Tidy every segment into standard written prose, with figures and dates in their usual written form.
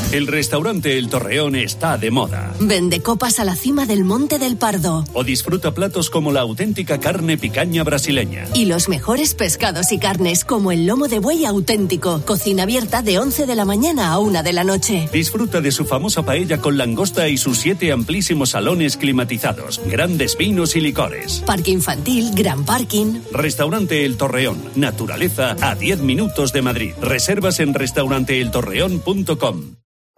El restaurante El Torreón está de moda. Vende copas a la cima del Monte del Pardo. O disfruta platos como la auténtica carne picaña brasileña. Y los mejores pescados y carnes como el lomo de buey auténtico. Cocina abierta de 11 de la mañana a 1 de la noche. Disfruta de su famosa paella con langosta y sus 7 amplísimos salones climatizados. Grandes vinos y licores. Parque infantil, gran parking. Restaurante El Torreón. Naturaleza a 10 minutos de Madrid. Reservas en restauranteeltorreón.com.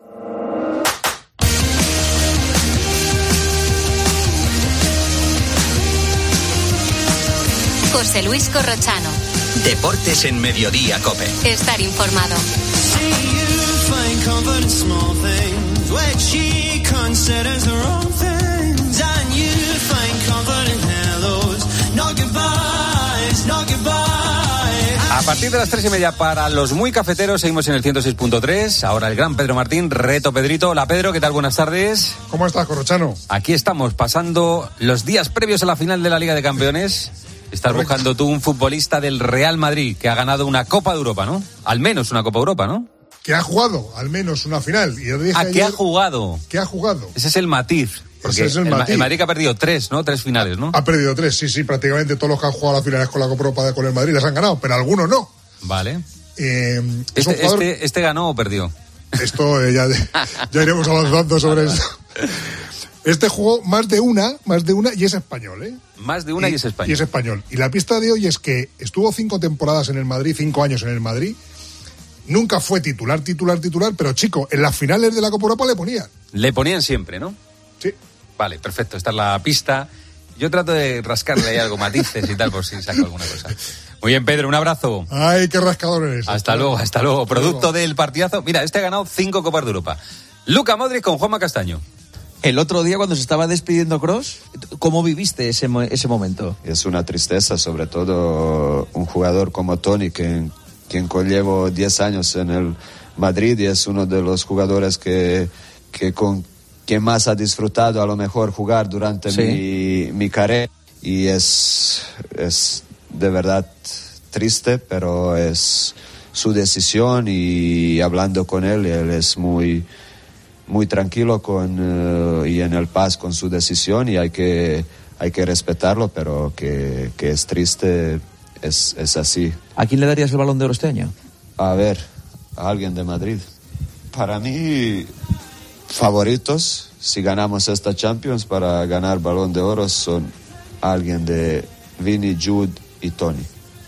José Luis Corrochano. Deportes en Mediodía COPE. Estar informado. A partir de las 3:30 para los muy cafeteros seguimos en el 106.3. Ahora el gran Pedro Martín, reto Pedrito. Hola Pedro, ¿qué tal? Buenas tardes. ¿Cómo estás, Corrochano? Aquí estamos pasando los días previos a la final de la Liga de Campeones. Estás buscando tú un futbolista del Real Madrid que ha ganado una Copa de Europa, ¿no? Al menos una Copa de Europa, ¿no? Que ha jugado al menos una final. Y dije ayer, ¿qué ha jugado? ¿Qué ha jugado? Ese es el matiz. Porque Ese es el matiz. El Madrid que ha perdido 3, ¿no? 3 finales, ¿no? Ha perdido 3, sí. Prácticamente todos los que han jugado las finales con la Copa Europa con el Madrid les han ganado, pero algunos no. Vale. ¿Este ganó o perdió? Esto ya iremos avanzando sobre esto. Este jugó más de una y es español, ¿eh? Más de una y es español. Y es español. Y la pista de hoy es que estuvo 5 temporadas en el Madrid, 5 años en el Madrid. Nunca fue titular, pero chico, en las finales de la Copa Europa le ponían. Le ponían siempre, ¿no? Sí. Vale, perfecto. Esta es la pista. Yo trato de rascarle ahí algo, matices y tal, por si saco alguna cosa. Muy bien, Pedro, un abrazo. Ay, qué rascador eres. Hasta luego. Producto del partidazo. Mira, este ha ganado 5 Copas de Europa. Luka Modric con Juanma Castaño. El otro día cuando se estaba despidiendo Kroos, ¿cómo viviste ese momento? Es una tristeza, sobre todo un jugador como Toni, quien llevo 10 años en el Madrid y es uno de los jugadores que más ha disfrutado a lo mejor jugar durante mi carrera. Y es de verdad triste, pero es su decisión y hablando con él es muy tranquilo y en el paz con su decisión y hay que respetarlo, pero que es triste, es así. ¿A quién le darías el Balón de Oro este año? A ver, a alguien de Madrid. Para mí, favoritos, si ganamos esta Champions para ganar Balón de Oro, son alguien de Vini, Jude y Toni.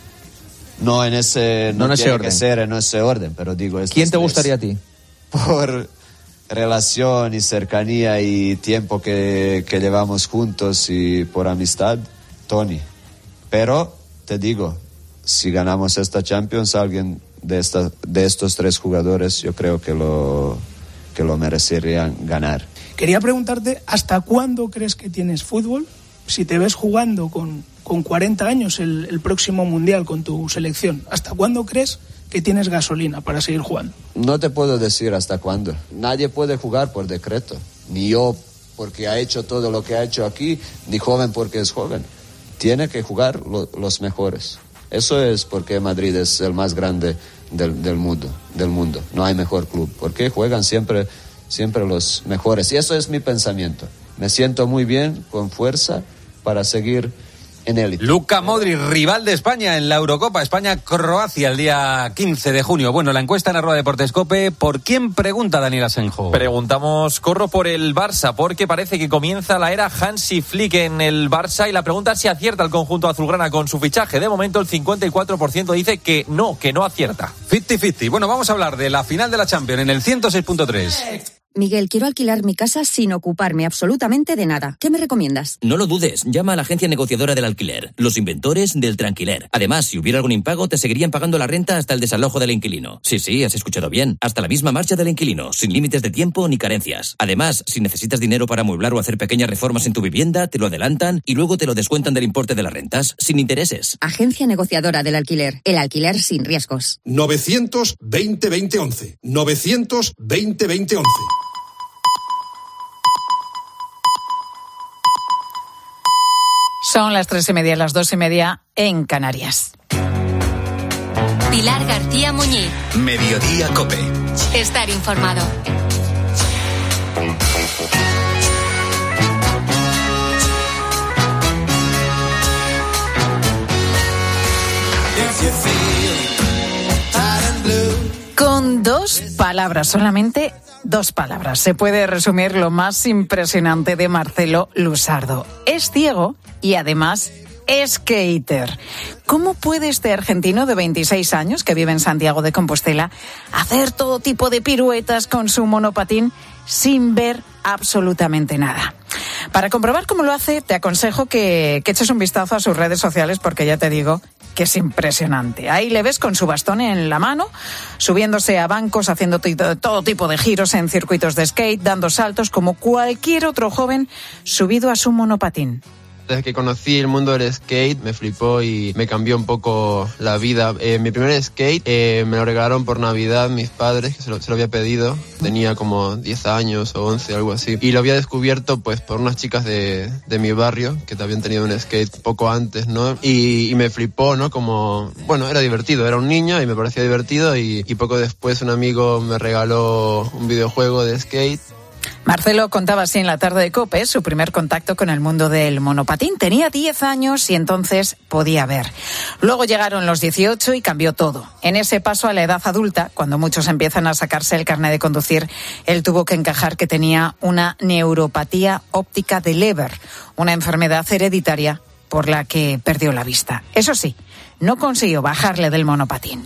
No en ese orden. Que ser en ese orden, pero digo... ¿Quién te gustaría a ti? Por relación y cercanía y tiempo que llevamos juntos y por amistad, Toni. Pero, te digo, si ganamos esta Champions, alguien de estos 3 jugadores yo creo que lo merecerían ganar. Quería preguntarte, ¿hasta cuándo crees que tienes fútbol? Si te ves jugando con 40 años el próximo Mundial con tu selección, ¿hasta cuándo crees que tienes gasolina para seguir jugando? No te puedo decir hasta cuándo. Nadie puede jugar por decreto. Ni yo porque ha hecho todo lo que ha hecho aquí, ni joven porque es joven. Tiene que jugar los mejores. Eso es porque Madrid es el más grande del mundo. No hay mejor club. Porque juegan siempre los mejores. Y eso es mi pensamiento. Me siento muy bien, con fuerza, para seguir en élite. Luka Modric, rival de España en la Eurocopa, España-Croacia el día 15 de junio. Bueno, la encuesta en @Deportes COPE. ¿Por quién pregunta Daniel Asenjo? Preguntamos, Corro, por el Barça, porque parece que comienza la era Hansi Flick en el Barça y la pregunta es si acierta el conjunto azulgrana con su fichaje. De momento el 54% dice que no acierta. 50-50. Bueno, vamos a hablar de la final de la Champions en el 106.3. Miguel, quiero alquilar mi casa sin ocuparme absolutamente de nada. ¿Qué me recomiendas? No lo dudes, llama a la agencia negociadora del alquiler, los inventores del tranquiler. Además, si hubiera algún impago, te seguirían pagando la renta hasta el desalojo del inquilino. Sí, has escuchado bien. Hasta la misma marcha del inquilino, sin límites de tiempo ni carencias. Además, si necesitas dinero para amueblar o hacer pequeñas reformas en tu vivienda, te lo adelantan y luego te lo descuentan del importe de las rentas, sin intereses. Agencia negociadora del alquiler. El alquiler sin riesgos. 920-2011. 920-2011. Son las 3:30, las 2:30 en Canarias. Pilar García Muñiz. Mediodía COPE. Estar informado. Con 2 palabras, solamente 2 palabras, se puede resumir lo más impresionante de Marcelo Lusardo. Es ciego y además skater. ¿Cómo puede este argentino de 26 años que vive en Santiago de Compostela hacer todo tipo de piruetas con su monopatín sin ver absolutamente nada? Para comprobar cómo lo hace, te aconsejo que eches un vistazo a sus redes sociales, porque ya te digo que es impresionante. Ahí le ves con su bastón en la mano, subiéndose a bancos, haciendo todo tipo de giros en circuitos de skate, dando saltos como cualquier otro joven subido a su monopatín. Desde que conocí el mundo del skate me flipó y me cambió un poco la vida. Mi primer skate me lo regalaron por Navidad mis padres, que se lo había pedido. Tenía como 10 años o 11, algo así. Y lo había descubierto pues por unas chicas de mi barrio que habían tenido un skate poco antes, ¿no? Y me flipó, ¿no? Como, bueno, era divertido. Era un niño y me parecía divertido y poco después un amigo me regaló un videojuego de skate. Marcelo contaba así en la tarde de COPE su primer contacto con el mundo del monopatín. Tenía 10 años y entonces podía ver. Luego llegaron los 18 y cambió todo. En ese paso a la edad adulta, cuando muchos empiezan a sacarse el carnet de conducir, él tuvo que encajar que tenía una neuropatía óptica de Leber, una enfermedad hereditaria por la que perdió la vista. Eso sí, no consiguió bajarle del monopatín.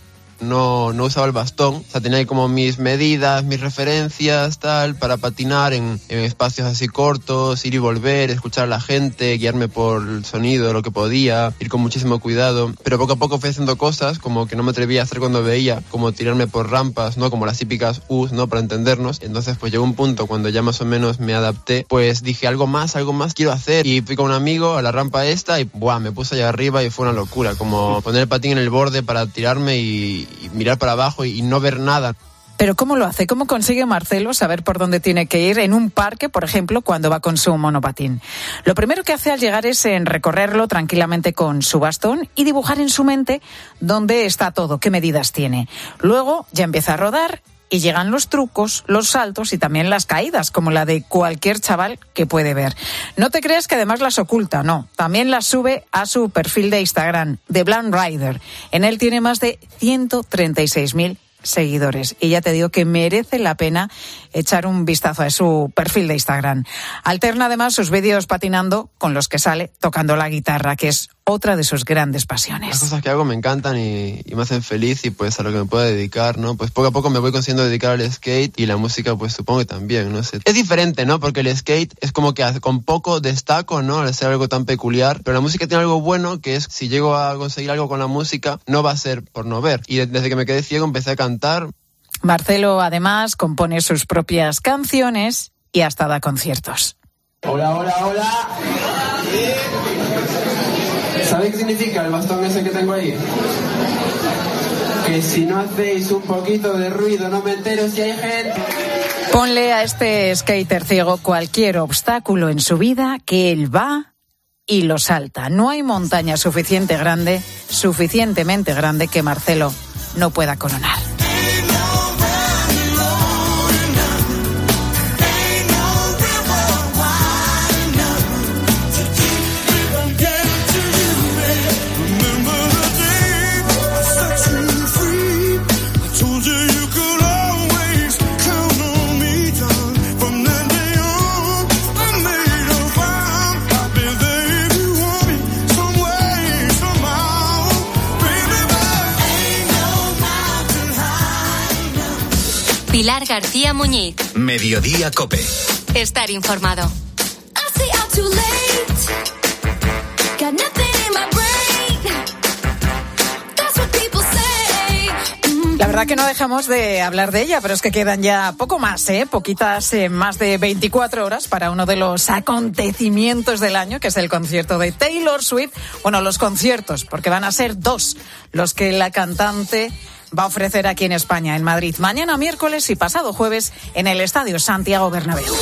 No usaba el bastón, o sea, tenía ahí como mis medidas, mis referencias, tal, para patinar en espacios así cortos, ir y volver, escuchar a la gente, guiarme por el sonido, lo que podía, ir con muchísimo cuidado. Pero poco a poco fui haciendo cosas como que no me atrevía a hacer cuando veía, como tirarme por rampas, ¿no? Como las típicas U's, ¿no? Para entendernos. Entonces, pues llegó un punto cuando ya más o menos me adapté, pues dije algo más quiero hacer. Y fui con un amigo a la rampa esta y ¡buah! Me puse allá arriba y fue una locura, como poner el patín en el borde para tirarme y mirar para abajo y no ver nada. ¿Pero cómo lo hace? ¿Cómo consigue Marcelo saber por dónde tiene que ir en un parque, por ejemplo, cuando va con su monopatín? Lo primero que hace al llegar es recorrerlo tranquilamente con su bastón y dibujar en su mente dónde está todo, qué medidas tiene. Luego ya empieza a rodar y llegan los trucos, los saltos y también las caídas, como la de cualquier chaval que puede ver. No te creas que además las oculta, no. También las sube a su perfil de Instagram, The Blind Rider. En él tiene más de 136.000 seguidores. Y ya te digo que merece la pena echar un vistazo a su perfil de Instagram. Alterna además sus vídeos patinando con los que sale tocando la guitarra, que es otra de sus grandes pasiones. Las cosas que hago me encantan y me hacen feliz y pues a lo que me puedo dedicar, ¿no? Pues poco a poco me voy consiguiendo dedicar al skate y la música pues supongo que también, no sé. Es diferente, ¿no? Porque el skate es como que con poco destaco, ¿no? Al ser algo tan peculiar, pero la música tiene algo bueno que es si llego a conseguir algo con la música no va a ser por no ver. Y desde que me quedé ciego empecé a cantar. Marcelo además compone sus propias canciones y hasta da conciertos. Hola, hola, hola. ¿Sabéis qué significa el bastón ese que tengo ahí? Que si no hacéis un poquito de ruido no me entero si hay gente. Ponle a este skater ciego cualquier obstáculo en su vida que él va y lo salta. No hay montaña suficientemente grande que Marcelo no pueda coronar. Pilar García Muñiz. Mediodía COPE. Estar informado. La verdad que no dejamos de hablar de ella, pero es que quedan ya poco más, poquitas más de 24 horas para uno de los acontecimientos del año, que es el concierto de Taylor Swift. Bueno, los conciertos, porque van a ser 2 los que la cantante va a ofrecer aquí en España, en Madrid, mañana miércoles y pasado jueves en el Estadio Santiago Bernabéu.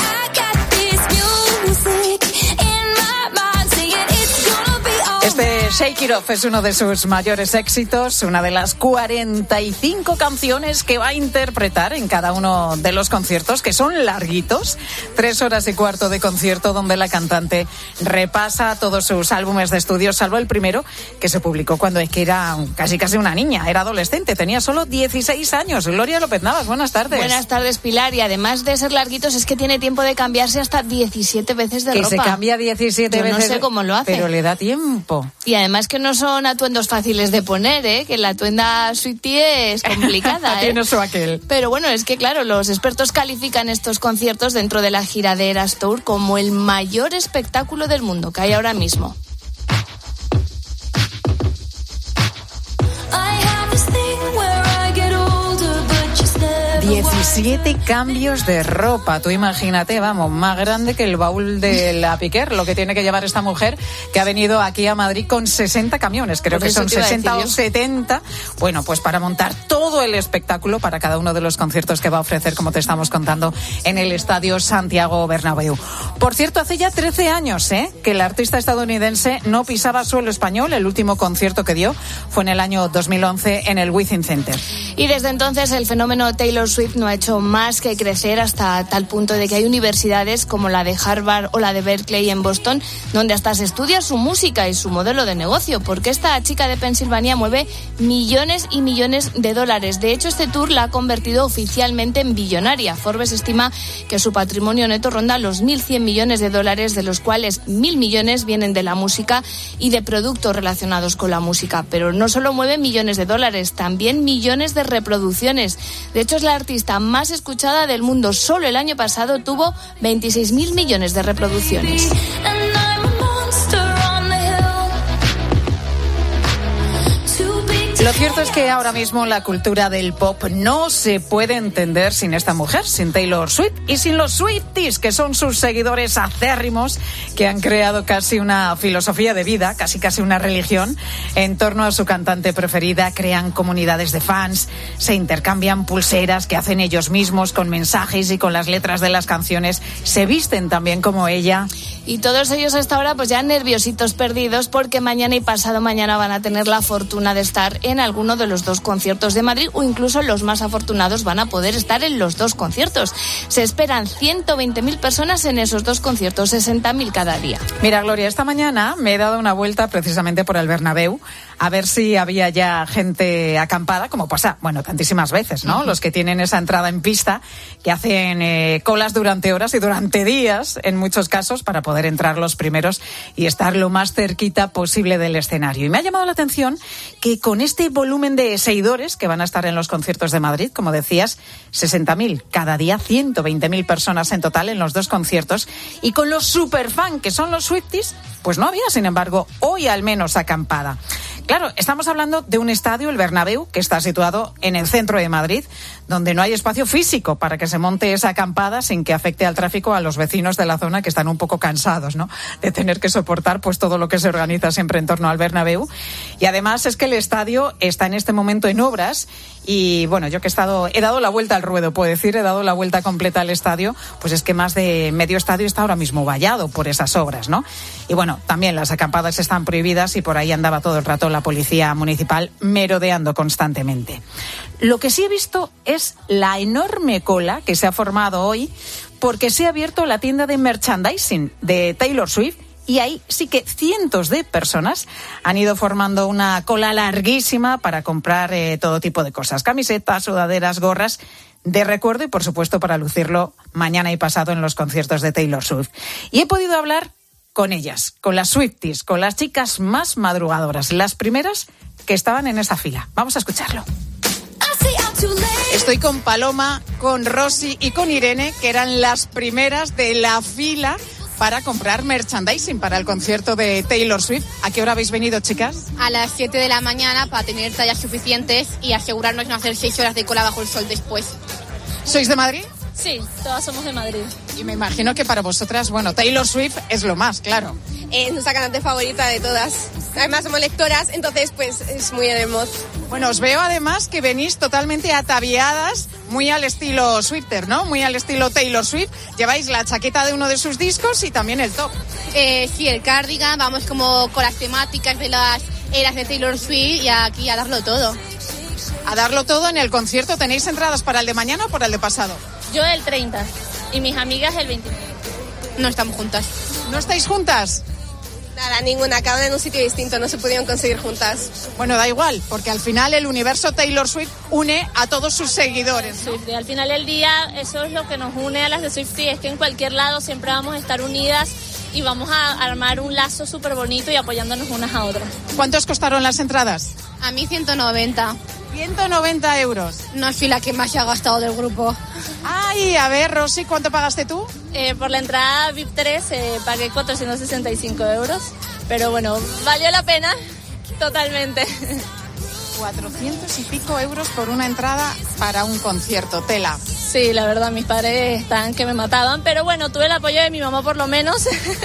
Este Shake It Off es uno de sus mayores éxitos, una de las 45 canciones que va a interpretar en cada uno de los conciertos, que son larguitos, 3 horas y cuarto de concierto, donde la cantante repasa todos sus álbumes de estudio, salvo el primero, que se publicó cuando es que era casi una niña, era adolescente, tenía solo 16 años. Gloria López Navas, buenas tardes. Buenas tardes, Pilar, y además de ser larguitos, es que tiene tiempo de cambiarse hasta 17 veces de ropa. Que se cambia 17 veces. No sé cómo lo hace. Pero le da tiempo. Y además que no son atuendos fáciles de poner, que la atuenda Sweetie es complicada. Tiene su aquel. Pero bueno, es que claro, los expertos califican estos conciertos dentro de la gira de Eras Tour como el mayor espectáculo del mundo que hay ahora mismo. 17 cambios de ropa, tú imagínate, vamos, más grande que el baúl de la Piquer, lo que tiene que llevar esta mujer que ha venido aquí a Madrid con 60 camiones, creo que son 60 o 70, bueno, pues para montar todo el espectáculo para cada uno de los conciertos que va a ofrecer, como te estamos contando, en el Estadio Santiago Bernabéu. Por cierto, hace ya 13 años, que el artista estadounidense no pisaba suelo español. El último concierto que dio fue en el año 2011 en el Within Center. Y desde entonces el fenómeno Taylor Swift no ha hecho más que crecer hasta tal punto de que hay universidades como la de Harvard o la de Berkeley en Boston donde hasta se estudia su música y su modelo de negocio, porque esta chica de Pensilvania mueve millones y millones de dólares. De hecho, este tour la ha convertido oficialmente en billonaria. Forbes estima que su patrimonio neto ronda los 1.100 millones de dólares, de los cuales 1.000 millones vienen de la música y de productos relacionados con la música. Pero no solo mueve millones de dólares, también millones de reproducciones. De hecho, es la artista más escuchada del mundo. Solo el año pasado tuvo 26.000 millones de reproducciones. Lo cierto es que ahora mismo la cultura del pop no se puede entender sin esta mujer, sin Taylor Swift y sin los Swifties, que son sus seguidores acérrimos, que han creado casi una filosofía de vida, casi una religión, en torno a su cantante preferida. Crean comunidades de fans, se intercambian pulseras que hacen ellos mismos con mensajes y con las letras de las canciones, se visten también como ella. Y todos ellos hasta ahora pues ya nerviositos perdidos, porque mañana y pasado mañana van a tener la fortuna de estar en alguno de los 2 conciertos de Madrid, o incluso los más afortunados van a poder estar en los 2 conciertos. Se esperan 120.000 personas en esos 2 conciertos, 60.000 cada día. Mira, Gloria, esta mañana me he dado una vuelta precisamente por el Bernabéu a ver si había ya gente acampada, como pasa, bueno, tantísimas veces, ¿no? Los que tienen esa entrada en pista, que hacen colas durante horas y durante días, en muchos casos, para poder entrar los primeros y estar lo más cerquita posible del escenario. Y me ha llamado la atención que con este volumen de seguidores que van a estar en los conciertos de Madrid, como decías, 60.000 cada día, 120.000 personas en total en los 2 conciertos, y con los superfan que son los Swifties, pues no había, sin embargo, hoy al menos acampada. Claro, estamos hablando de un estadio, el Bernabéu, que está situado en el centro de Madrid, donde no hay espacio físico para que se monte esa acampada sin que afecte al tráfico a los vecinos de la zona, que están un poco cansados, ¿no?, de tener que soportar pues todo lo que se organiza siempre en torno al Bernabéu. Y además es que el estadio está en este momento en obras y, bueno, yo que he dado la vuelta al ruedo, puedo decir, he dado la vuelta completa al estadio, pues es que más de medio estadio está ahora mismo vallado por esas obras, ¿no? Y bueno, también las acampadas están prohibidas y por ahí andaba todo el rato la policía municipal merodeando constantemente. Lo que sí he visto es la enorme cola que se ha formado hoy porque se ha abierto la tienda de merchandising de Taylor Swift y ahí sí que cientos de personas han ido formando una cola larguísima para comprar todo tipo de cosas, camisetas, sudaderas, gorras de recuerdo y por supuesto para lucirlo mañana y pasado en los conciertos de Taylor Swift. Y he podido hablar con ellas, con las Swifties, con las chicas más madrugadoras, las primeras que estaban en esa fila. Vamos a escucharlo. Estoy con Paloma, con Rosy y con Irene, que eran las primeras de la fila para comprar merchandising para el concierto de Taylor Swift. ¿A qué hora habéis venido, chicas? A las 7 de la mañana para tener tallas suficientes y asegurarnos de no hacer 6 horas de cola bajo el sol después. ¿Sois de Madrid? Sí, todas somos de Madrid. Y me imagino que para vosotras, bueno, Taylor Swift es lo más, claro. Es nuestra cantante favorita de todas. además somos lectoras, entonces pues es muy hermoso. Bueno, os veo además que venís totalmente ataviadas, muy al estilo Swifter, ¿no? Muy al estilo Taylor Swift. Lleváis la chaqueta de uno de sus discos y también el top. Sí, el cardigan, vamos como con las temáticas de las eras de Taylor Swift y aquí a darlo todo. A darlo todo en el concierto. ¿Tenéis entradas para el de mañana o para el de pasado? Yo el 30 y mis amigas el 29. No estamos juntas. ¿No estáis juntas? Nada, ninguna, cada una en un sitio distinto, no se pudieron conseguir juntas. Bueno, da igual, porque al final el universo Taylor Swift une a todos sus seguidores, ¿no? Swiftie. Al final del día, eso es lo que nos une a las de Swiftie, es que en cualquier lado siempre vamos a estar unidas y vamos a armar un lazo súper bonito y apoyándonos unas a otras. ¿Cuántos costaron las entradas? A mí 190. 190 euros. No soy la que más se ha gastado del grupo. Ay, a ver, Rosy, ¿cuánto pagaste tú? Por la entrada VIP 3 pagué 465 euros, pero bueno, valió la pena totalmente. 400 y pico euros por una entrada para un concierto, tela. Sí, la verdad, mis padres estaban que me mataban, pero bueno, tuve el apoyo de mi mamá por lo menos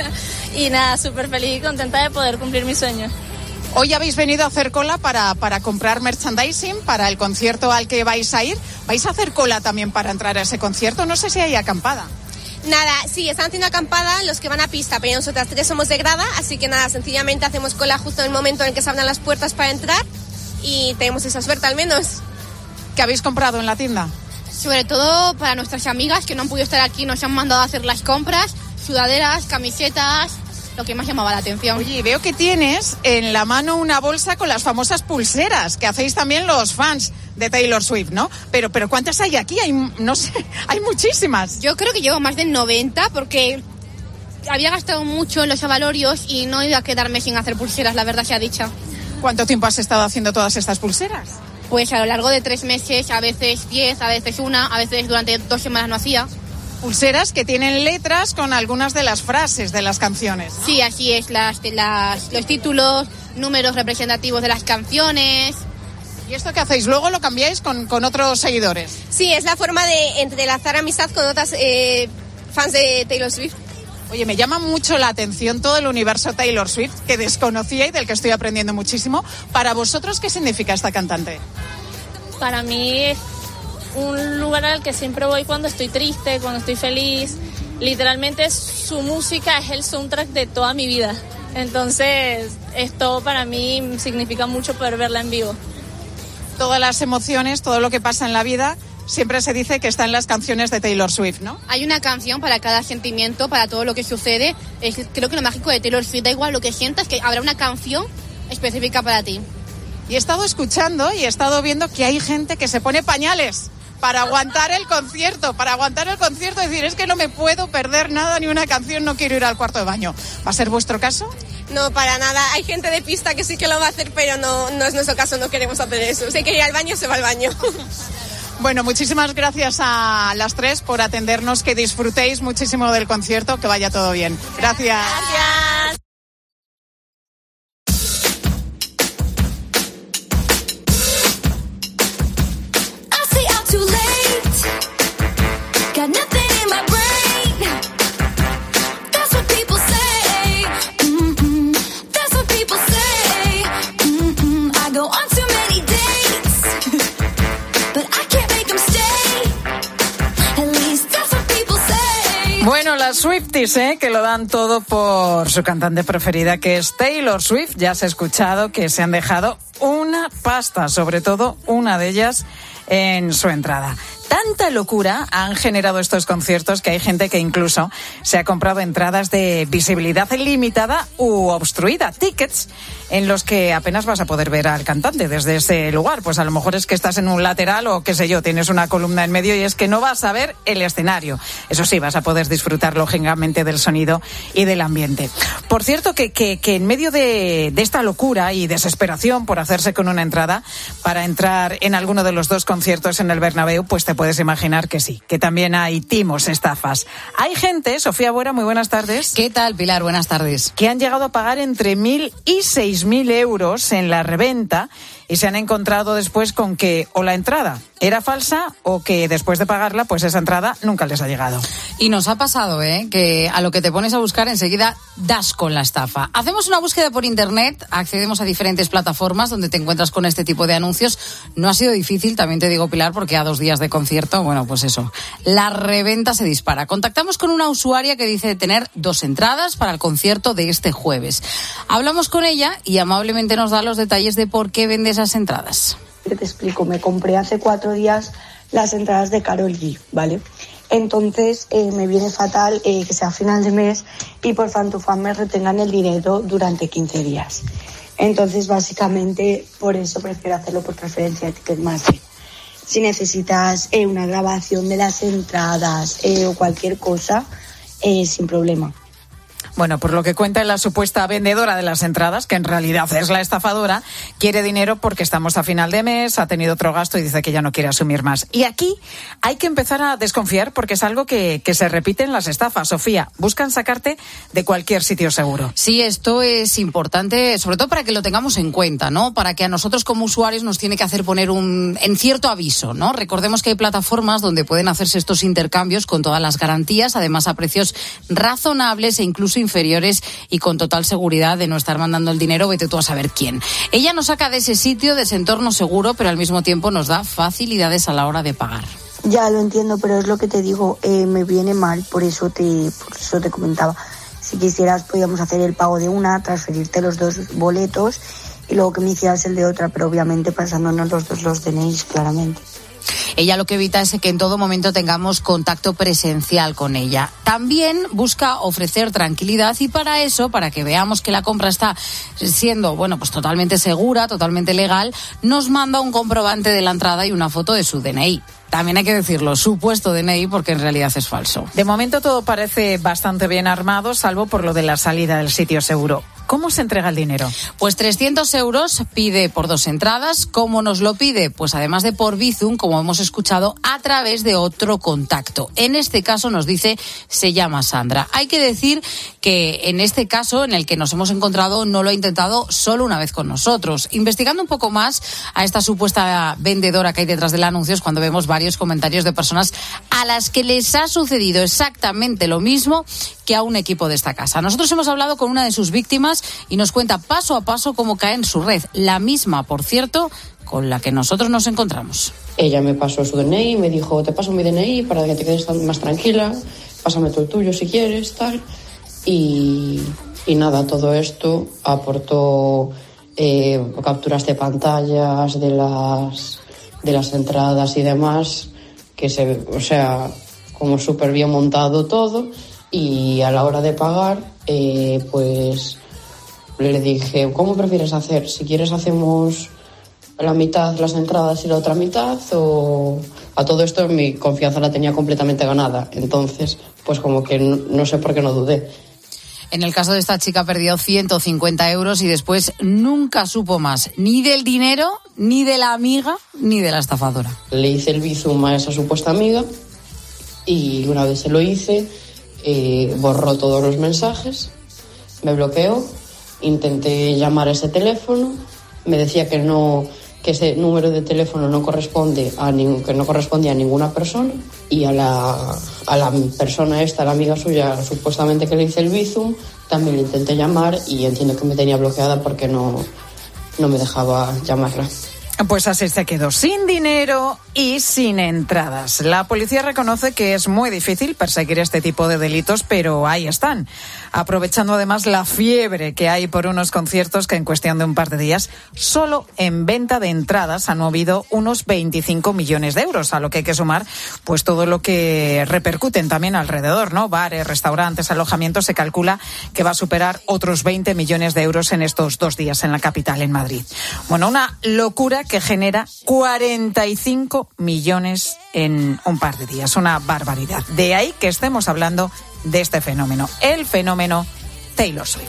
y nada, súper feliz y contenta de poder cumplir mi sueño. Hoy habéis venido a hacer cola para comprar merchandising para el concierto al que vais a ir. ¿Vais a hacer cola también para entrar a ese concierto? No sé si hay acampada. Nada, sí, están haciendo acampada los que van a pista, pero nosotras 3 somos de grada, así que nada, sencillamente hacemos cola justo en el momento en el que se abran las puertas para entrar y tenemos esa suerte al menos. ¿Qué habéis comprado en la tienda? Sobre todo para nuestras amigas que no han podido estar aquí, nos han mandado a hacer las compras, sudaderas, camisetas, lo que más llamaba la atención. Oye, veo que tienes en la mano una bolsa con las famosas pulseras que hacéis también los fans de Taylor Swift, ¿no? Pero ¿cuántas hay aquí? Hay, no sé, hay muchísimas. Yo creo que llevo más de 90 porque había gastado mucho en los avalorios y no iba a quedarme sin hacer pulseras, la verdad sea dicha. ¿Cuánto tiempo has estado haciendo todas estas pulseras? Pues a lo largo de 3 meses, a veces 10, a veces 1, a veces durante 2 semanas no hacía. Pulseras que tienen letras con algunas de las frases de las canciones, ¿no? Sí, así es, los títulos, números representativos de las canciones. ¿Y esto qué hacéis? ¿Luego lo cambiáis con otros seguidores? Sí, es la forma de entrelazar amistad con otras fans de Taylor Swift. Oye, me llama mucho la atención todo el universo Taylor Swift, que desconocía y del que estoy aprendiendo muchísimo. Para vosotros, ¿qué significa esta cantante? Para mí es un lugar al que siempre voy cuando estoy triste, cuando estoy feliz. Literalmente su música es el soundtrack de toda mi vida. Entonces, esto para mí significa mucho poder verla en vivo. Todas las emociones, todo lo que pasa en la vida, siempre se dice que está en las canciones de Taylor Swift, ¿no? Hay una canción para cada sentimiento, para todo lo que sucede. Creo que lo mágico de Taylor Swift, da igual lo que sientas, que habrá una canción específica para ti. Y he estado escuchando y he estado viendo que hay gente que se pone pañales para aguantar el concierto, es decir, es que no me puedo perder nada, ni una canción, no quiero ir al cuarto de baño. ¿Va a ser vuestro caso? No, para nada. Hay gente de pista que sí que lo va a hacer, pero no es nuestro caso, no queremos hacer eso. Si hay que ir al baño, se va al baño. Bueno, muchísimas gracias a las 3 por atendernos, que disfrutéis muchísimo del concierto, que vaya todo bien. Gracias. Gracias. Bueno, las Swifties, que lo dan todo por su cantante preferida, que es Taylor Swift. Ya se ha escuchado que se han dejado una pasta, sobre todo una de ellas en su entrada. Tanta locura han generado estos conciertos que hay gente que incluso se ha comprado entradas de visibilidad limitada u obstruida, tickets en los que apenas vas a poder ver al cantante desde ese lugar. Pues a lo mejor es que estás en un lateral o qué sé yo, tienes una columna en medio y es que no vas a ver el escenario. Eso sí, vas a poder disfrutar lógicamente del sonido y del ambiente. Por cierto, que en medio de esta locura y desesperación por hacerse con una entrada para entrar en alguno de los 2 conciertos en el Bernabéu, pues te puedes imaginar que sí, que también hay timos, estafas. Hay gente, Sofía Buera, muy buenas tardes. ¿Qué tal, Pilar? Buenas tardes. Que han llegado a pagar entre 1.000 y 6.000 euros en la reventa y se han encontrado después con que o la entrada era falsa o que después de pagarla, pues esa entrada nunca les ha llegado. Y nos ha pasado, que a lo que te pones a buscar enseguida das con la estafa. Hacemos una búsqueda por internet, accedemos a diferentes plataformas donde te encuentras con este tipo de anuncios. No ha sido difícil, también te digo, Pilar, porque a 2 días de concierto, bueno, pues eso, la reventa se dispara. Contactamos con una usuaria que dice tener 2 entradas para el concierto de este jueves. Hablamos con ella y amablemente nos da los detalles de por qué vende esas entradas. Te explico, me compré hace 4 días las entradas de Karol G, ¿vale? Entonces me viene fatal que sea final de mes y por FanTuFan me retengan el dinero durante 15 días. Entonces básicamente por eso prefiero hacerlo por transferencia de Ticketmaster. Si necesitas una grabación de las entradas o cualquier cosa, sin problema. Bueno, por lo que cuenta la supuesta vendedora de las entradas, que en realidad es la estafadora, quiere dinero porque estamos a final de mes, ha tenido otro gasto y dice que ya no quiere asumir más. Y aquí hay que empezar a desconfiar porque es algo que se repite en las estafas. Sofía, buscan sacarte de cualquier sitio seguro. Sí, esto es importante, sobre todo para que lo tengamos en cuenta, ¿no? Para que a nosotros como usuarios nos tiene que hacer poner en cierto aviso, ¿no? Recordemos que hay plataformas donde pueden hacerse estos intercambios con todas las garantías, además a precios razonables e incluso inferiores y con total seguridad de no estar mandando el dinero, vete tú a saber quién. Ella nos saca de ese sitio, de ese entorno seguro, pero al mismo tiempo nos da facilidades a la hora de pagar. Ya lo entiendo, pero es lo que te digo, me viene mal, por eso te comentaba. Si quisieras podíamos hacer el pago de una, transferirte los 2 boletos y luego que me hicieras el de otra, pero obviamente pasándonos los 2 los tenéis claramente. Ella lo que evita es que en todo momento tengamos contacto presencial con ella. También busca ofrecer tranquilidad y para eso, para que veamos que la compra está siendo, bueno, pues totalmente segura, totalmente legal, nos manda un comprobante de la entrada y una foto de su DNI. También hay que decirlo, supuesto DNI, porque en realidad es falso. De momento todo parece bastante bien armado, salvo por lo de la salida del sitio seguro. ¿Cómo se entrega el dinero? Pues 300 euros pide por 2 entradas. ¿Cómo nos lo pide? Pues además de por Bizum, como hemos escuchado, a través de otro contacto. En este caso nos dice, se llama Sandra. Hay que decir que en este caso, en el que nos hemos encontrado, no lo ha intentado solo una vez con nosotros. Investigando un poco más a esta supuesta vendedora que hay detrás del anuncio, es cuando vemos varios comentarios de personas a las que les ha sucedido exactamente lo mismo que a un equipo de esta casa. Nosotros hemos hablado con una de sus víctimas y nos cuenta paso a paso cómo cae en su red, la misma, por cierto, con la que nosotros nos encontramos. Ella me pasó su DNI, me dijo, te paso mi DNI para que te quedes más tranquila, pásame tú el tuyo si quieres, tal. Y nada, todo esto aportó capturas de pantallas de las entradas y demás, como súper bien montado todo. Y a la hora de pagar, pues le dije, ¿cómo prefieres hacer? Si quieres hacemos la mitad las entradas y la otra mitad, o a todo esto mi confianza la tenía completamente ganada. Entonces, pues como que no sé por qué no dudé. En el caso de esta chica perdió 150 euros y después nunca supo más, ni del dinero, ni de la amiga, ni de la estafadora. Le hice el Bizum a esa supuesta amiga y una vez se lo hice, borró todos los mensajes, me bloqueó, intenté llamar a ese teléfono, me decía que ese número de teléfono no correspondía a ninguna persona, y a la persona esta, la amiga suya, supuestamente que le hice el Bizum, también le intenté llamar y entiendo que me tenía bloqueada porque no me dejaba llamarla. Pues así se quedó, sin dinero y sin entradas. La policía reconoce que es muy difícil perseguir este tipo de delitos, pero ahí están, aprovechando además la fiebre que hay por unos conciertos que en cuestión de un par de días, solo en venta de entradas han movido unos 25 millones de euros, a lo que hay que sumar pues todo lo que repercuten también alrededor, ¿no? Bares, restaurantes, alojamientos, se calcula que va a superar otros 20 millones de euros en estos 2 días en la capital, en Madrid. Bueno, una locura que genera 45 millones en un par de días, una barbaridad. De ahí que estemos hablando de este fenómeno, el fenómeno Taylor Swift.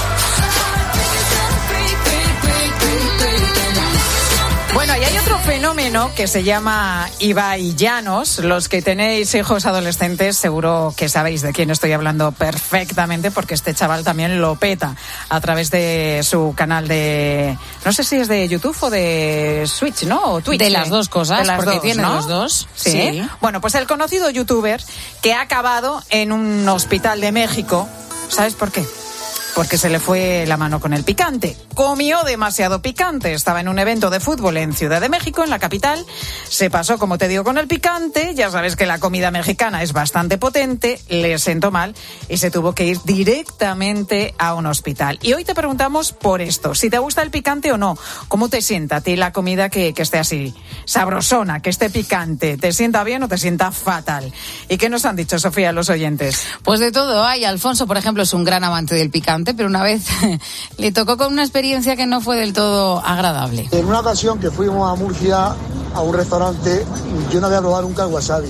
Bueno, y hay otro fenómeno fenómeno que se llama Ibai Llanos. Los que tenéis hijos adolescentes seguro que sabéis de quién estoy hablando perfectamente, porque este chaval también lo peta a través de su canal de... No sé si es de YouTube o de Switch, ¿no? O Twitch. De las dos cosas, porque tiene los dos. Sí. Bueno, pues el conocido youtuber que ha acabado en un hospital de México. ¿Sabes por qué? Porque se le fue la mano con el picante. Comió demasiado picante. Estaba en un evento de fútbol en Ciudad de México, en la capital. Se pasó, como te digo, con el picante. Ya sabes que la comida mexicana es bastante potente. Le sentó mal y se tuvo que ir directamente a un hospital. Y hoy te preguntamos por esto. Si te gusta el picante o no. ¿Cómo te sienta a ti la comida que esté así sabrosona, que esté picante? ¿Te sienta bien o te sienta fatal? ¿Y qué nos han dicho, Sofía, los oyentes? Pues de todo hay. Alfonso, por ejemplo, es un gran amante del picante, pero una vez le tocó con una experiencia que no fue del todo agradable. En una ocasión que fuimos a Murcia a un restaurante, yo no había probado nunca el wasabi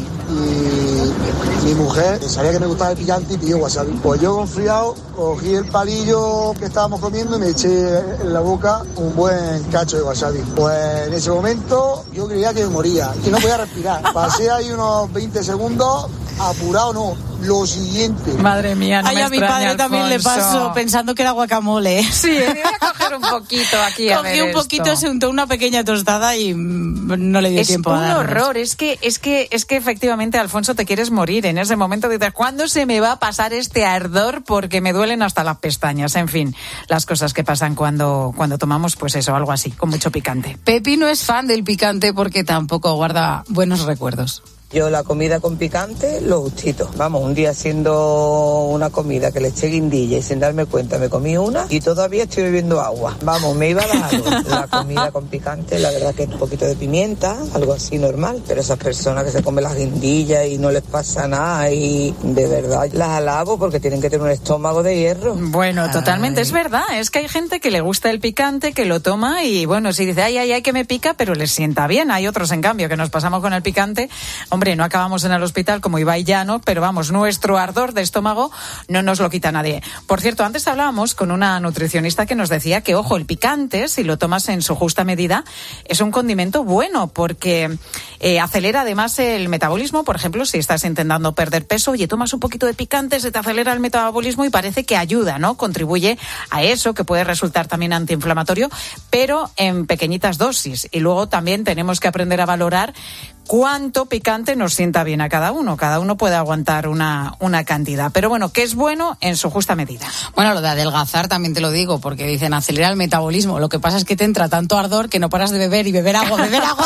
y mi mujer sabía que me gustaba el picante y pidió wasabi. Pues yo, confiado, cogí el palillo que estábamos comiendo y me eché en la boca un buen cacho de wasabi. Pues en ese momento yo creía que me moría, que no podía respirar. Pasé ahí unos 20 segundos, apurado no, lo siguiente. Madre mía, no me a mi padre extraña, también le Alfonso. pasó pensando que era guacamole. Sí, voy a coger un poquito aquí a ver Cogí un poquito, esto. se untó una pequeña tostada y no le dio tiempo a Es un darnos. horror, es que efectivamente, Alfonso, te quieres morir. En ese momento dices, ¿cuándo se me va a pasar este ardor? Porque me duelen hasta las pestañas. En fin, las cosas que pasan cuando tomamos, pues eso, algo así, con mucho picante. Pepi no es fan del picante porque tampoco guarda buenos recuerdos. Yo la comida con picante, lo gustito. Vamos, un día haciendo una comida que le eché guindilla y sin darme cuenta me comí una y todavía estoy bebiendo agua. Vamos, me iba a dar algo. La comida con picante, la verdad que es un poquito de pimienta, algo así normal. Pero esas personas que se comen las guindillas y no les pasa nada y de verdad las alabo porque tienen que tener un estómago de hierro. Bueno, totalmente, es verdad. Es que hay gente que le gusta el picante, que lo toma y bueno, si dice, ay, que me pica, pero les sienta bien. Hay otros, en cambio, que nos pasamos con el picante. Hombre, no acabamos en el hospital como Ibai Llano, pero vamos, nuestro ardor de estómago no nos lo quita nadie. Por cierto, antes hablábamos con una nutricionista que nos decía que, ojo, el picante, si lo tomas en su justa medida, es un condimento bueno porque acelera además el metabolismo. Por ejemplo, si estás intentando perder peso, oye, tomas un poquito de picante, se te acelera el metabolismo y parece que ayuda, ¿no? Contribuye a eso, que puede resultar también antiinflamatorio, pero en pequeñitas dosis. Y luego también tenemos que aprender a valorar cuánto picante nos sienta bien a cada uno. Cada uno puede aguantar una cantidad. Pero bueno, que es bueno en su justa medida. Bueno, lo de adelgazar también te lo digo, porque dicen acelera el metabolismo. Lo que pasa es que te entra tanto ardor que no paras de beber y beber agua,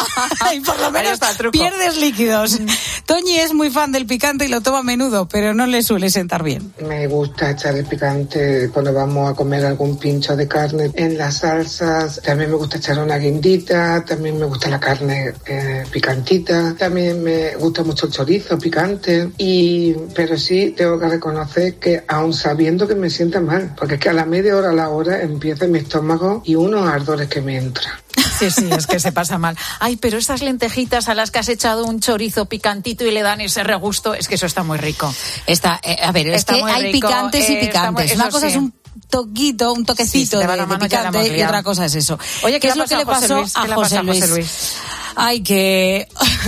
y por lo menos pierdes líquidos. Toñi es muy fan del picante y lo toma a menudo, pero no le suele sentar bien. Me gusta echar el picante cuando vamos a comer algún pincho de carne en las salsas. También me gusta echar una guindita, también me gusta la carne picantita. También me gusta mucho el chorizo picante, pero sí tengo que reconocer que aun sabiendo que me sienta mal, porque es que a la media hora, a la hora, empieza mi estómago y unos ardores que me entran. Sí, es que se pasa mal. Ay, pero esas lentejitas a las que has echado un chorizo picantito y le dan ese regusto, es que eso está muy rico. A ver, es que hay rico, picantes y picantes. Una cosa es un toquecito de picante y otra cosa es eso. Oye, ¿qué es lo que le pasó a José Luis? Ay, que...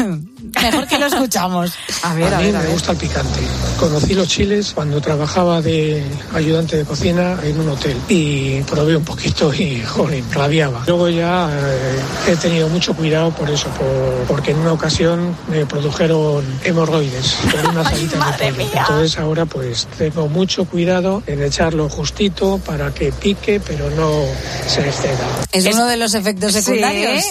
Mejor que lo escuchamos. A mí me gusta el picante. Conocí los chiles cuando trabajaba de ayudante de cocina en un hotel y probé un poquito y, joder, rabiaba. Luego ya he tenido mucho cuidado por eso, porque en una ocasión me produjeron hemorroides por unas alitas de pollo. Entonces ahora pues tengo mucho cuidado en echarlo justito para que pique, pero no se exceda. ¿Es uno de los efectos secundarios?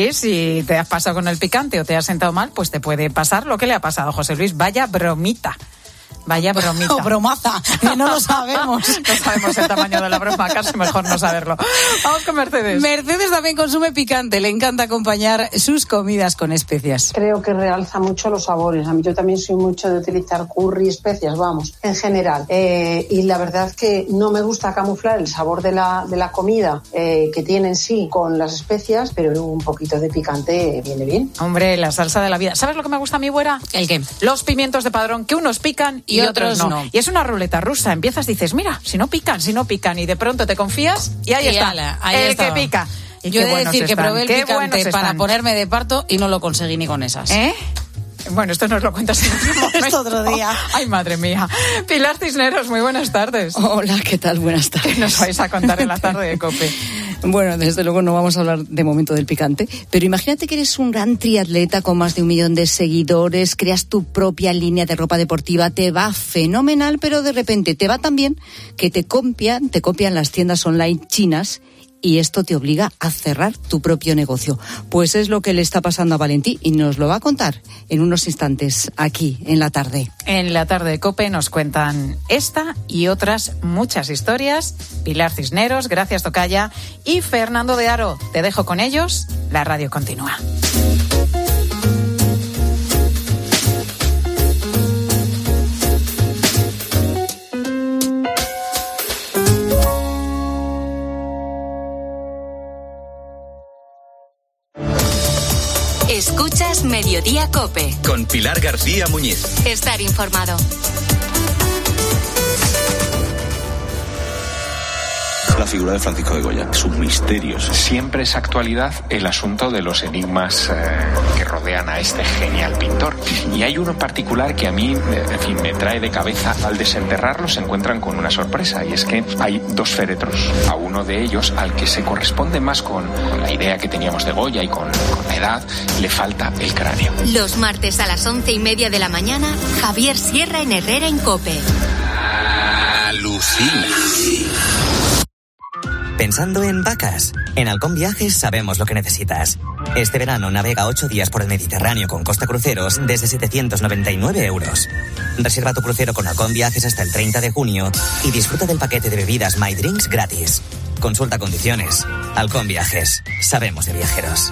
Sí, te has pasado con el picante o te has sentado mal, pues te puede pasar lo que le ha pasado a José Luis. Vaya bromita. O bromaza, que no lo sabemos. No sabemos el tamaño de la broma, casi mejor no saberlo. Vamos con Mercedes. Mercedes también consume picante, le encanta acompañar sus comidas con especias. Creo que realza mucho los sabores. A mí yo también soy mucho de utilizar curry, especias, en general. Y la verdad que no me gusta camuflar el sabor de la comida que tiene en sí con las especias, pero un poquito de picante viene bien. Hombre, la salsa de la vida. ¿Sabes lo que me gusta a mí, güera? ¿El qué? Los pimientos de Padrón, que unos pican y otros no. Y es una ruleta rusa. Empiezas, dices, mira, si no pican, y de pronto te confías y ahí está. Ahí el estaba. que pica. Yo he de decir que probé el picante para ponerme de parto y no lo conseguí ni con esas. Bueno, esto nos lo cuentas en otro momento. Esto otro día. Ay, madre mía. Pilar Cisneros, muy buenas tardes. Hola, ¿qué tal? Buenas tardes. ¿Qué nos vais a contar en la tarde de COPE? Bueno, desde luego no vamos a hablar de momento del picante, pero imagínate que eres un gran triatleta con más de 1 millón de seguidores, creas tu propia línea de ropa deportiva, te va fenomenal, pero de repente te va tan bien que te copian las tiendas online chinas y esto te obliga a cerrar tu propio negocio. Pues es lo que le está pasando a Valentí y nos lo va a contar en unos instantes aquí en la tarde. En la tarde de COPE nos cuentan esta y otras muchas historias. Pilar Cisneros, gracias Tocaya, y Fernando de Aro. Te dejo con ellos, la radio continúa. Escuchas Mediodía COPE. Con Pilar García Muñiz. Estar informado. La figura de Francisco de Goya, sus misterios. Siempre es actualidad el asunto de los enigmas que rodean a este genial pintor. Y hay uno en particular que a mí, en fin, me trae de cabeza. Al desenterrarlo se encuentran con una sorpresa, y es que hay 2 féretros. A uno de ellos, al que se corresponde más con la idea que teníamos de Goya y con la edad, le falta el cráneo. Los martes a las 11:30 de la mañana, Javier Sierra en Herrera en COPE. Alucina. Pensando en vacas, en Halcón Viajes sabemos lo que necesitas. Este verano navega 8 días por el Mediterráneo con Costa Cruceros desde 799 euros. Reserva tu crucero con Halcón Viajes hasta el 30 de junio y disfruta del paquete de bebidas My Drinks gratis. Consulta condiciones. Halcón Viajes. Sabemos de viajeros.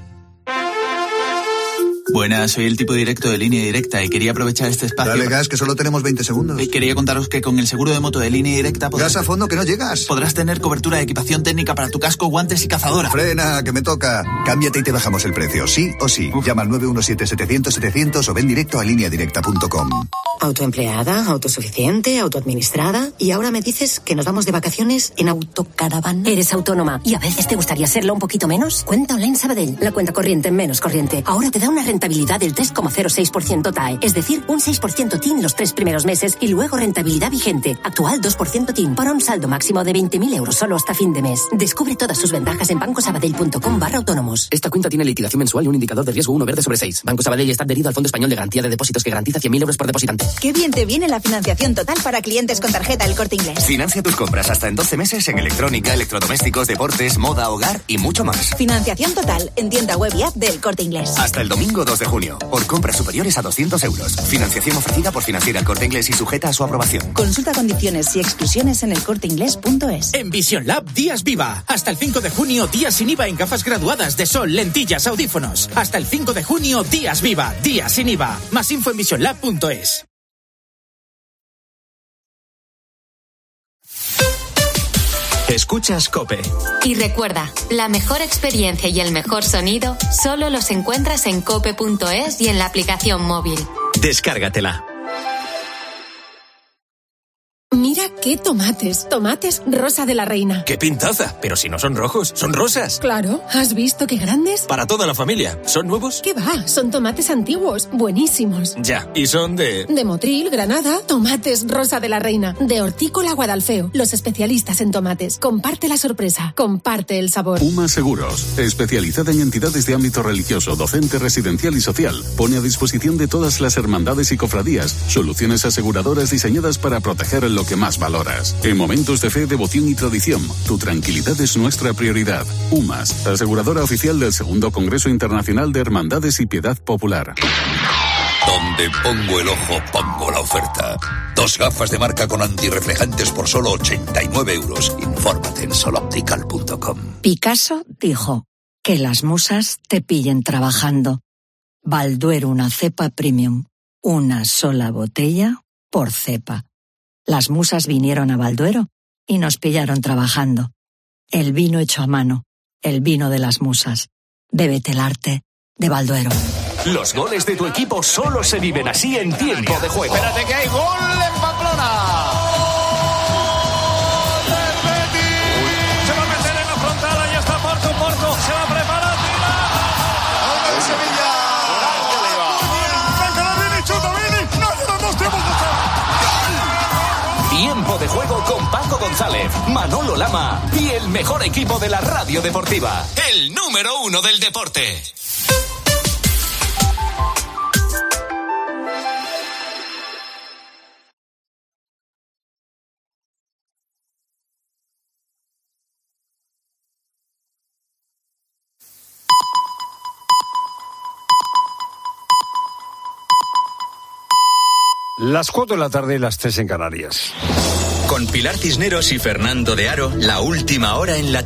Buenas, soy el tipo directo de Línea Directa y quería aprovechar este espacio... Dale gas, que solo tenemos 20 segundos. Quería contaros que con el seguro de moto de Línea Directa... Gas a fondo, que no llegas. Podrás tener cobertura de equipación técnica para tu casco, guantes y cazadora. Frena, que me toca. Cámbiate y te bajamos el precio, sí o sí. Llama al 917-700-700 o ven directo a lineadirecta.com. Autoempleada, autosuficiente, autoadministrada... Y ahora me dices que nos vamos de vacaciones en autocaravana. Eres autónoma y a veces te gustaría serlo un poquito menos. Cuenta Online Sabadell, la cuenta corriente menos corriente. Ahora te da una rentabilidad del 3,06% TAE, es decir, un 6% TIN los 3 primeros meses y luego rentabilidad vigente, actual 2% TIN, para un saldo máximo de 20.000 euros solo hasta fin de mes. Descubre todas sus ventajas en bancosabadell.com/autónomos. Esta cuenta tiene liquidación mensual y un indicador de riesgo 1 verde sobre 6. Banco Sabadell está adherido al Fondo Español de Garantía de Depósitos que garantiza 100.000 euros por depositante. Qué bien te viene la financiación total para clientes con tarjeta El Corte Inglés. Financia tus compras hasta en 12 meses en electrónica, electrodomésticos, deportes, moda, hogar y mucho más. Financiación total en tienda web y app del Corte Inglés. Hasta el domingo 2 de junio. Por compras superiores a 200 euros. Financiación ofrecida por Financiera El Corte Inglés y sujeta a su aprobación. Consulta condiciones y exclusiones en elcorteinglés.es. En Vision Lab, días viva. Hasta el 5 de junio, días sin IVA en gafas graduadas de sol, lentillas, audífonos. Hasta el 5 de junio, días viva. Días sin IVA. Más info en visionlab.es. Escuchas COPE. Y recuerda, la mejor experiencia y el mejor sonido solo los encuentras en cope.es y en la aplicación móvil. Descárgatela. Mira qué tomates. Tomates Rosa de la Reina. ¡Qué pintaza! Pero si no son rojos, son rosas. Claro, ¿has visto qué grandes? Para toda la familia. ¿Son nuevos? ¿Qué va? Son tomates antiguos, buenísimos. Ya, y son de Motril, Granada. Tomates Rosa de la Reina. De Hortícola Guadalfeo. Los especialistas en tomates. Comparte la sorpresa. Comparte el sabor. UMA Seguros, especializada en entidades de ámbito religioso, docente, residencial y social. Pone a disposición de todas las hermandades y cofradías soluciones aseguradoras diseñadas para proteger lo que más valoras. En momentos de fe, devoción y tradición, tu tranquilidad es nuestra prioridad. UMAS, aseguradora oficial del Segundo Congreso Internacional de Hermandades y Piedad Popular. Donde pongo el ojo, pongo la oferta. 2 gafas de marca con antirreflejantes por solo 89 euros. Infórmate en soloptical.com. Picasso dijo que las musas te pillen trabajando. Balduero, una cepa premium. Una sola botella por cepa. Las musas vinieron a Balduero y nos pillaron trabajando. El vino hecho a mano, el vino de las musas. Bébete el arte de Balduero. Los goles de tu equipo solo se viven así en tiempo de juego. Espérate que hay gol en Pamplona. Se va a meter en la frontal, ahí está Portu. González, Manolo Lama y el mejor equipo de la radio deportiva. El número 1 del deporte. Las 4 de la tarde, las 3 en Canarias. Con Pilar Cisneros y Fernando de Aro, la última hora en la